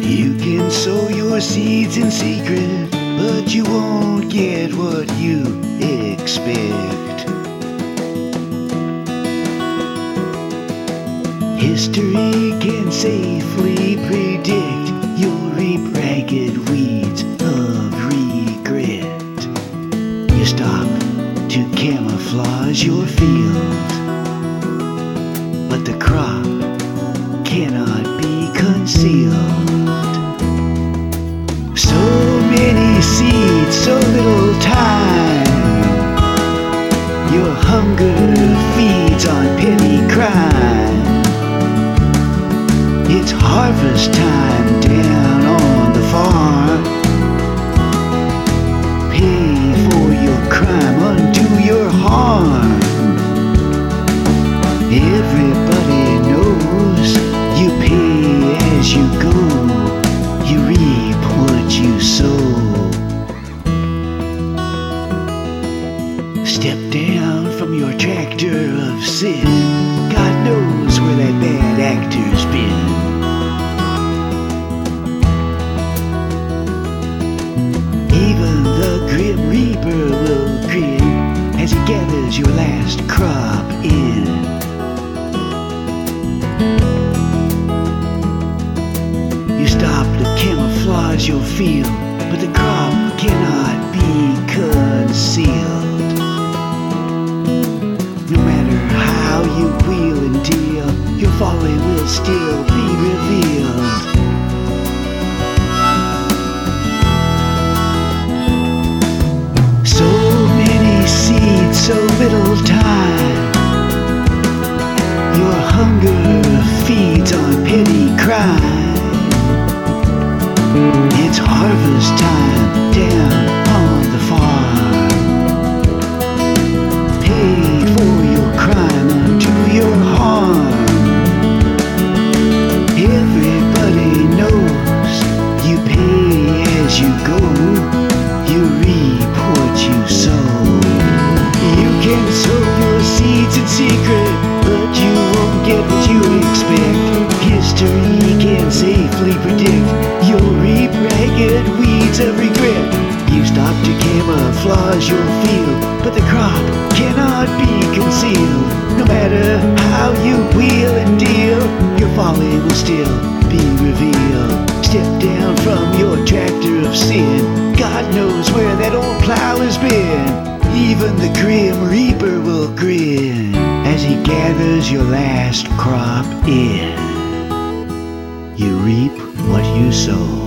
You can sow your seeds in secret, but you won't get what you expect. History can safely predict you'll reap ragged weeds of regret. You stop to camouflage your field, but the crop cannot be concealed. So many seeds, so little time. Your hunger feeds on petty crime. It's harvest time down on the farm. Pay for your crime, undo your harm. Everybody knows you pay as you go. You reap what you sow. Step down from your tractor of sin. God knows where that bad actor's been. Even the Grim Reaper will grin as he gathers your last crop in. You stop to camouflage your field, but the crop cannot be concealed. No matter how you wheel and deal, your folly will still be revealed. So many seeds, so little time. Your hunger feeds on petty crime. It's harvest time down on the farm. Pay for your crime, undo your harm. Everybody knows you pay as you go. You reap what you sow. You can sow your seeds in secret, but you won't get what you expect. History can safely predict you'll reap ragged weeds of regret. You stop to camouflage your field, but the crop cannot be concealed. No matter how you wheel and deal, your folly will still be revealed. Step down from your tractor of sin. God knows where that old plow has been. Even the Grim Reaper will grin as he gathers your last crop in. You reap what you sow.